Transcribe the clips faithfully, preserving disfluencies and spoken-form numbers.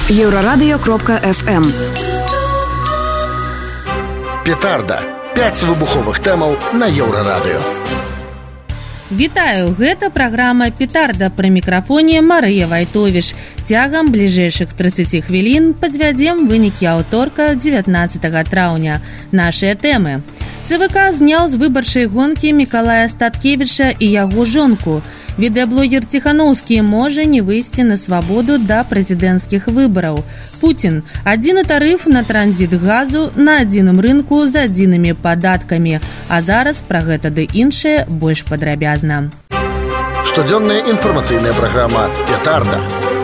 Еўрарадыё кропка эф эм. Петарда. пяць выбуховых тэмаў на Еўрарадыё. Вітаю, гэта праграма «Петарда», пры мікрафоне Марыя Вайтовіш. Цягам бліжэйшых трыццаці хвілін падвядзем вынікі аўторка дзевятнаццатага траўня. Нашыя тэмы. ЦВК зняў з выбарчай гонкі Мікалая Статкевіча і яго жонку. Відэаблогер Ціханаўскі можа не выйсці на свабоду да прэзідэнцкіх выбараў. Путін. Адзіны тарыф на транзіт газу на адзіным рынку з адзінымі падаткамі. А зараз пра гэта ды іншае больш падрабязна. Штодзённая інфармацыйная праграма «Петарда».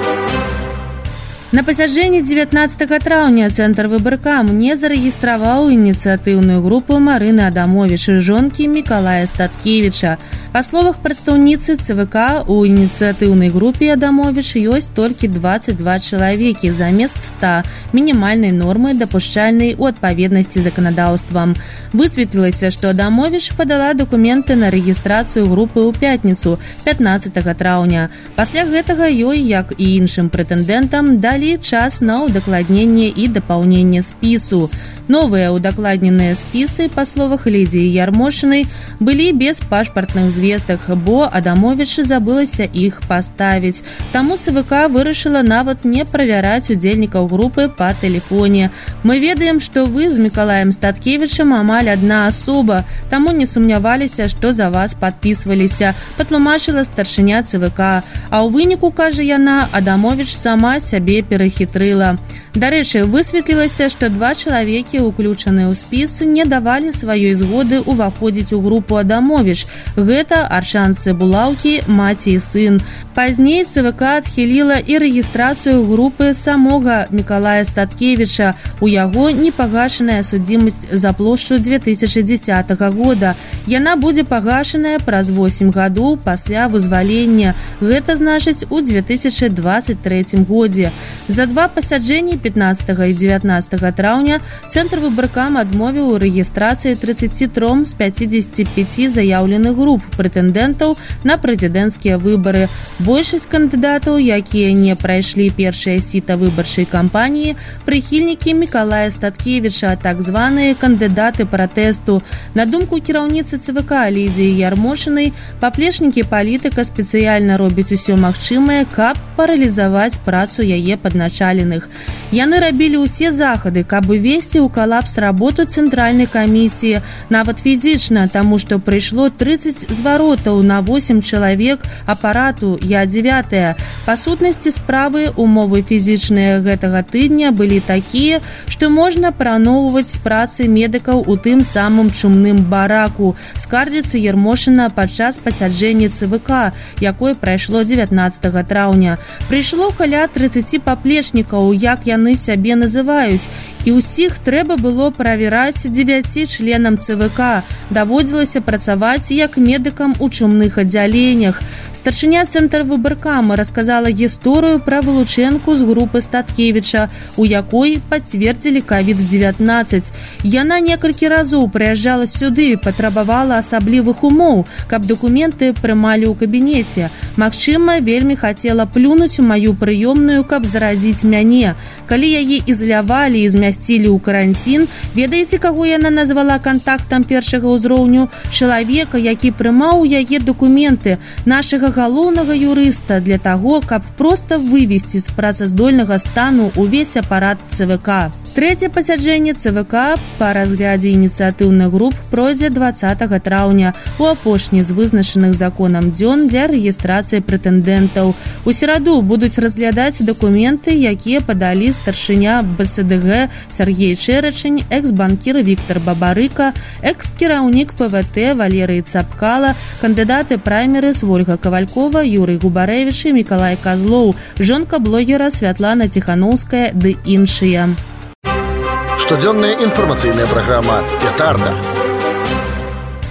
На пасяджэнні дзевятнаццатага траўня Цэнтр выбаркам не зарэгістраваў ініцыятыўную групу Марыны Адамовіч і жонкі Мікалая Статкевіча. Па словах прадстаўніцы ЦВК, у ініцыятыўнай групе Адамовіч ёсць толькі дваццаць два чалавекі замест ста мінімальнай нормы, дапушчальнай у адпаведнасці з заканадаўствам. Высветлілася, што Адамовіч падала дакументы на рэгістрацыю групы ў пятніцу, пятнаццатага траўня. Пасля гэтага ёй, як і іншым прэтэндэнтам, далі час на удакладненне і дапаўненне спісу. Новыя удакладненыя спісы, па словах Лідзіі Ярмошынай, былі без пашпартных звестак, бо Адамовіч забылася іх паставіць. Таму ЦВК вырашыла нават не правяраць удзельнікаў групы па тэлефоне. Мы ведаем, што вы з Мікалаем Статкевічам амаль адна асоба, таму не сумняваліся, што за вас падпісваліся, патлумачыла старшыня ЦВК. А ў выніку, кажа яна, Адамовіч сама сябе перахітрыла. Дарэчы, высветлілася, што два чалавекі, уключаныя ў спіс, не давалі сваёй згоды ўваходзіць у групу Адамовіч. Гэта аршанцы Булаўкі, маці і сын. Пазней ЦВК адхіліла і рэгістрацыю групы самога Мікалая Статкевіча. У яго непагашаная судзімасць за плошчу дзве тысячы дзесятага года. Яна будзе пагашаная праз восем гадоў пасля вызвалення. Гэта значыць у дзве тысячы дваццаць трэцім годзе. За два пасяджэнні пятнаццатага і дзевятнаццатага траўня Цэнтр выбаркам адмовіў у рэгістрацыі трыццаці тром з пяцідзесяці пяці заяўленых груп прэтэндэнтаў на прэзідэнцкія выбары. Большасць кандыдатаў, якія не прайшлі першае сіта выбарчай кампаніі, прыхільнікі Мікалая Статкевіча, так званыя кандыдаты пратэсту. На думку кіраўніцы ЦВК Лідзіі Ярмошынай, паплечнікі палітыка спецыяльна робяць усё магчымае, каб паралізаваць працу яе падначаленых. Яны рабілі ўсе захады, каб увесці ў калапс работу цэнтральнай камісіі, нават фізічна, таму што прыйшло трыццаць зваротаў на восем чалавек апарату Я дзевятая. Па сутнасці справы, умовы фізічныя гэтага тыдня былі такія, што можна параўноўваць з працы медыкаў у тым самым чумным бараку, скардзіцца Ярмошына падчас пасяджэння ЦВК, якое прайшло дзевятнаццатага траўня. Прыйшло каля трыццаці паплечнікаў, як яны сябе называюць, і ўсіх трэба было правяраць дзевяці членам ЦВК. Даводзілася працаваць як медыкам у чумных аддзяленнях. Старшыня Цэнтр выбаркам расказала гісторыю пра вылучэнку з групы Статкевіча, у якой пацвердзілі ковід дзевятнаццаць. Яна некалькі разоў прыязджала сюды, патрабавала асаблівых умоў, каб дакументы прымалі ў кабінеце. Магчыма, вельмі хацела плюнуць у маю прыёмную, каб заразіць мяне. Калі яе ізалявалі і змясцілі ў каранцін, ведаеце, каго яна назвала кантактам першага ўзроўню? Чалавека, які прымаў у яе дакументы, нашага галоўнага юрыста, для таго, каб проста вывесці з працаздольнага стану увесь апарат ЦВК. Трэцяе пасяджэнне ЦВК па разглядзе ініцыятыўных груп пройдзе дваццатага траўня, у апошні з вызначаных законам дзён для рэгістрацыі прэтэндэнтаў. У сераду будуць разглядаць дакументы, якія падалі старшыня БСДГ Сергей Чэрачань, экс-банкір Віктар Бабарыка, экс-кіраўнік ПВТ Валерый Цапкала, кандыдаты праймерыс Вольга Кавалькова, Юрый Губарэвіч і Мікалай Казлоў, жонка блогера Святлана Ціханаўская ды іншыя. Штодзённая інфармацыйная праграма «Петарда».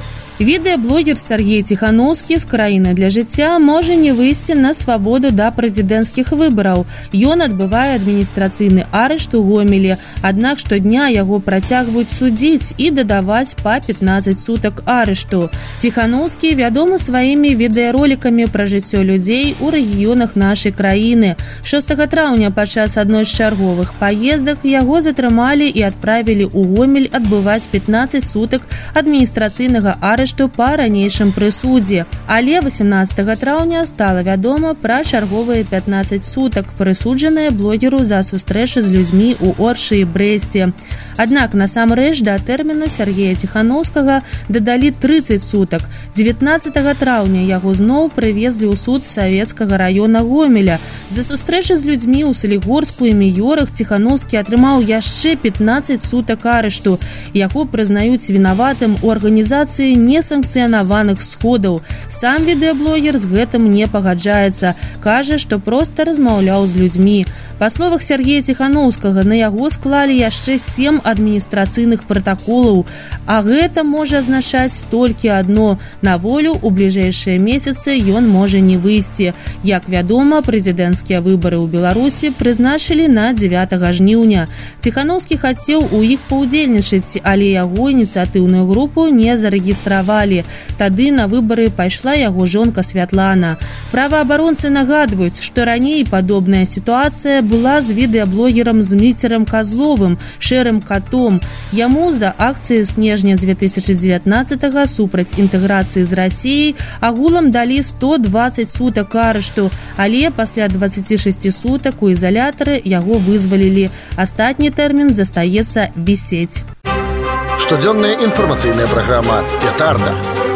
Відэаблогер Сергей Тихановскі з краіны для жыцця можа не выйсці на свабоду да прэзідэнцкіх выбараў. Ён адбывае адміністрацыйны арышт у Гомелі, аднак штодня яго працягваюць судзіць і дадаваць па пятнаццаць сутак арышту. Тихановскі вядомы сваімі відэаролікамі пра жыццё людзей у рэгіёнах нашай краіны. шостага траўня падчас адной з чарговых паездак яго затрымалі і адправілі ў Гомель адбываць пятнаццаць сутак адміністрацыйнага арышту па ранейшым прысудзе. Але васемнаццатага траўня стала вядома пра чарговыя пятнаццаць сутак, прысуджаныя блогеру за сустрэчы з людзьмі ў Оршы і Брэсце. Аднак насамрэч да тэрміну Сергея Тихановскага дадалі трыццаць сутак. дзевятнаццатага траўня яго зноў прывезлі ў суд Савецкага раёна Гомеля. За сустрэчы з людзьмі ў Салігорску і Міёрах Тихановскі атрымаў яшчэ пятнаццаць сутак арышту. Яго прызнаюць вінаватым у арганізацыі несанкцыянаваных сходаў. Сам відэаблогер з гэтым не пагаджаецца. Кажа, што проста размаўляў з людзьмі. Па словах Сергея Тихановскага, на яго склалі яшчэ сем адміністрацыйных пратаколаў. А гэта можа азначаць толькі адно. На волю ў бліжэйшыя месяцы ён можа не выйсці. Як вядома, прэзідэнцкія выбары ў Беларусі прызначылі на дзевятага жніўня. Тихановскі хацеў у іх паўдзельнічаць, але яго ініцыятыўную групу не зарэгістравалі. Тады на выбары пайшла яго жонка Святлана. Праваабаронцы нагадваюць, што раней падобная сітуацыя была з відэаблогерам Зміцерам Казловым, шэрым катом. Яму за акцыі снежня дзве тысячы дзевятнаццатага супраць інтэграцыі з Расіяй агулам далі сто дваццаць сутак арышту, але пасля дваццаці шасці сутак у ізалятары яго вызвалілі. Астатні тэрмін застаецца вісець. Штодзённая інфармацыйная праграма «Петарда».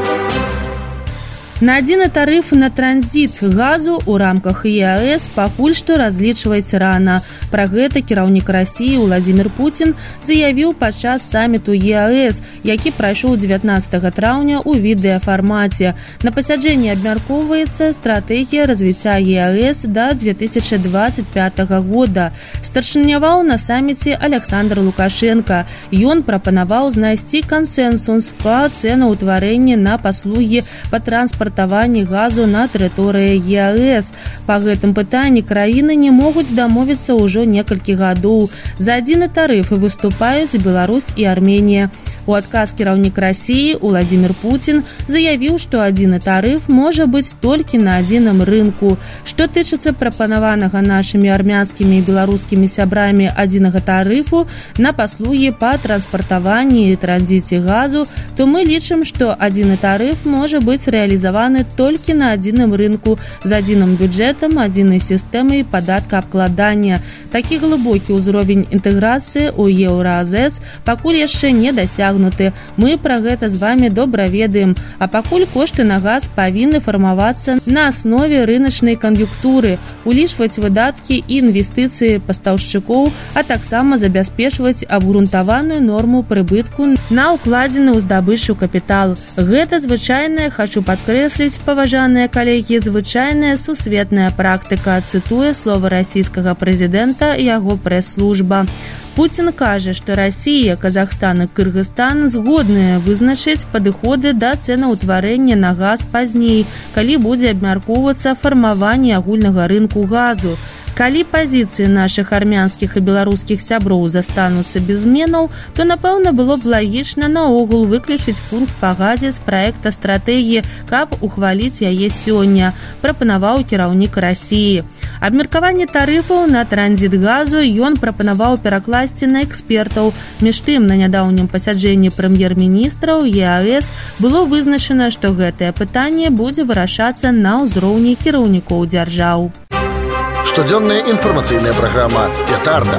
На адзіны тарыф на транзіт газу ў рамках е а эс пакуль што разлічваць рана. Пра гэта кіраўнік Расіі Владзімір Пуцін заявіў падчас саміту е а эс, які прайшоў дзевятнаццатага траўня ў відэафармаце. На пасяджэнні абмяркоўваецца стратэгія развіцця е а эс да дзве тысячы дваццаць пятага года. Старшыняваў на саміце Александр Лукашенко. Ён прапанаваў знайсці кансэнсус па цэнаўтварэнні на паслугі па транспарту газу на тэрыторыі е а эс. Па гэтым пытанні краіны не могуць дамовіцца ўжо некалькі гадоў. За адзіны тарыф выступаюць Беларусь і Арменія. У адказ кіраўнік Расіі Владзімір Пуцін заявіў, што адзіны тарыф можа быць толькі на адзіным рынку. Што тычыцца прапанаванага нашымі армянскімі і беларускімі сябрамі адзінага тарыфу на паслугі па транспартаванні і транзіце газу, то мы лічым, што адзіны тарыф можа быць рэалізаваны толькі на адзіным рынку з адзіным бюджэтам, адзінай сістэмай падаткаабкладання. Такі глыбокі ўзровень інтэграцыі ў Еўразэс пакуль яшчэ не дасягнуты. Мы пра гэта з вамі добра ведаем. А пакуль кошты на газ павінны фармавацца на аснове рыначнай кан'юнктуры, улічваць выдаткі і інвестыцыі пастаўшчыкоў, а таксама забяспечваць абгрунтаваную норму прыбытку на ўкладзены ў здабычу капітал. Гэта звычайная, хачу падкрэсліць, паважаныя калегі, звычайная сусветная практыка, цытуе словы расійскага прэзідэнта і яго прэс-служба. Пуцін кажа, што Расія, Казахстан і Кыргызстан згодныя вызначыць падыходы да цэнаўтварэння на газ пазней, калі будзе абмяркоўвацца фармаванне агульнага рынку газу. Калі пазіцыі нашых армянскіх і беларускіх сяброў застануцца без зменаў, то, напэўна, было б лагічна наогул выключыць пункт па газе з праекта стратэгіі, каб ухваліць яе сёння, прапанаваў кіраўнік Расіі. Абмеркаванне тарыфаў на транзіт газу ён прапанаваў перакласці на экспертаў. Між тым, на нядаўнім пасяджэнні прэм'ер-міністраў е а эс было вызначана, што гэтае пытанне будзе вырашацца на ўзроўні кіраўнікоў дзяржаў. Штодзённая інфармацыйная праграма «Петарда».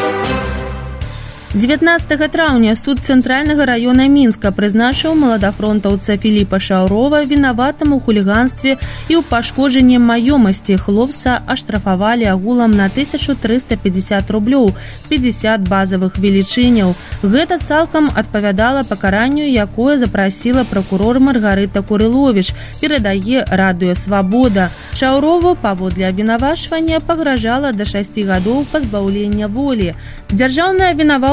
дзевятнаццатага траўня суд цэнтральнага раёна Мінска прызначыў маладафронтаўца Філіпа Шаўрова вінаватым у хуліганстве і ў пашкоджанні маёмасці. Хлопца аштрафавалі агулам на тысячу трыста пятьдесят рублёў, пятьдесят базавых велічыняў. Гэта цалкам адпавядала пакаранню, якое запрасіла пракурор Маргарыта Курыловіч, перадае радыё «Свабода». Шаўрову паводле абвінавачвання пагражала да шасці гадоў пазбаўлення волі. Дзяржаўны абвінаваўца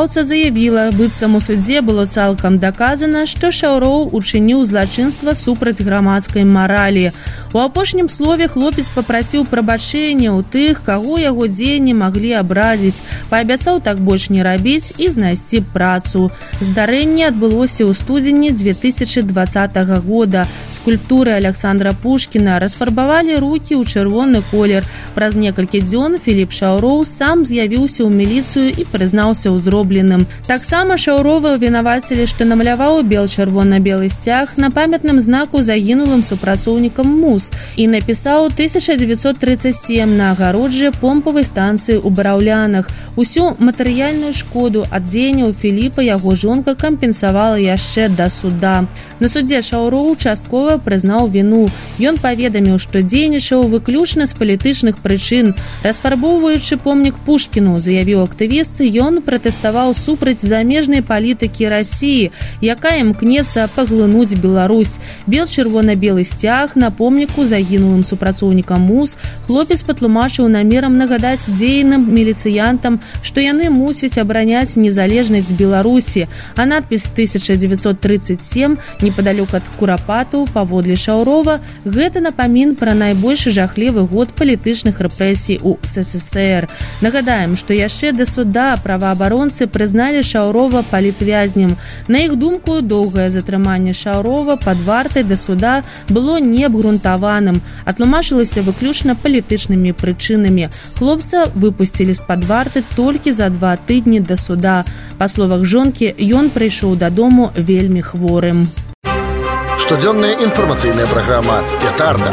выканаўца заявіла, быццам у судзе было цалкам даказана, што Шаўроў учыніў злачынства супраць грамадскай маралі. У апошнім слове хлопец папрасіў прабачэння ў тых, каго яго дзеянні маглі абразіць, паабяцаў так больш не рабіць і знайсці працу. Здарэнне адбылося ў студзені дзве тысячы дваццатага года. Скульптуры Александра Пушкіна расфарбавалі рукі ў чырвоны колер. Праз некалькі дзён Філіп Шаўроў сам з'явіўся ў міліцыю і прызнаўся ў зробленым. Таксама Шаўрова вінавацілі, што намаляваў бел-чырвона-белы сцяг на памятным знаку загінулым супрацоўнікам МУЗ і напісаў тысяча дзевяцьсот трыццаць сем на агароджы помпавай станцыі ў Бараўлянах. Усю матэрыяльную шкоду ад дзеянняў Філіпа яго жонка кампенсавала яшчэ да суда. На судзе Шаўроў часткова прызнаў віну. Ён паведаміў, што дзейнічаў выключна з палітычных прычын. Расфарбоўваючы помнік Пушкіну, заявіў актывіст, ён пратэставаў супраць замежнай палітыкі Расіі, якая імкнецца паглынуць Беларусь. Бел-чырвона-белы сцяг на помніку загінулым супрацоўнікам МУЗ хлопец патлумачыў намерам нагадаць дзейным міліцыянтам, што яны мусяць абараняць незалежнасць Беларусі, а надпіс тысяча дзевяцьсот трыццаць сем непадалёк ад Курапату паводле Шаўрова гэта напамін пра найбольш жахлівы год палітычных рэпрэсій у СССР. Нагадаем, што яшчэ да суда праваабаронцы прызналі Шаўрова палітвязнем. На іх думку, доўгае затрыманне Шаўрова пад вартай да суда было неабгрунтаваным, атлумачылася выключна палітычнымі прычынамі. Хлопца выпусцілі з-пад варты толькі за два тыдні да суда. Па словах жонкі, ён прыйшоў дадому вельмі хворым. Штодзённая інфармацыйная праграма «Петарда».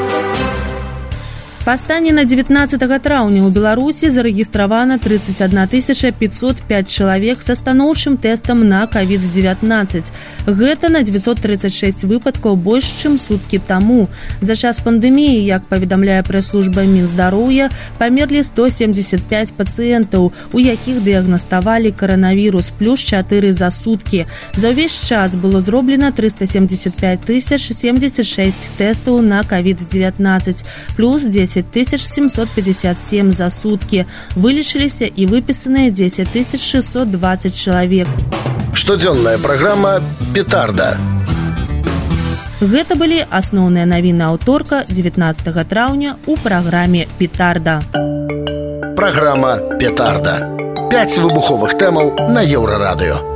Па стане на дзевятнаццатага траўня ў Беларусі зарэгістравана трыццаць адна тысяча пятьсот пяць чалавек са станоўчым тэстам на ковід дзевятнаццаць. Гэта на дзевяцьсот трыццаць шэсць выпадкаў больш, чым суткі таму. За час пандэміі, як паведамляе прэс-служба Мінздароўя, памерлі сто семдзесят пяць пацыентаў, у якіх дыягнаставалі каранавірус, плюс чатыры за суткі. За ўвесь час было зроблена трыста семдзесят пяць тысяч семдзесят шэсць тэстаў на ковід дзевятнаццаць, плюс дзесяць тысяч семьсот пятьдесят семь за суткі. Вылечыліся і выпісаныя дзесяць тысяч шестьсот двадцать чалавек. Штодзённая праграма «Петарда». Гэта былі асноўныя навіны аўторка дзевятнаццатага траўня ў праграме «Петарда». Праграма «Петарда». Пяць выбуховых тэмаў на Еўрарадыё.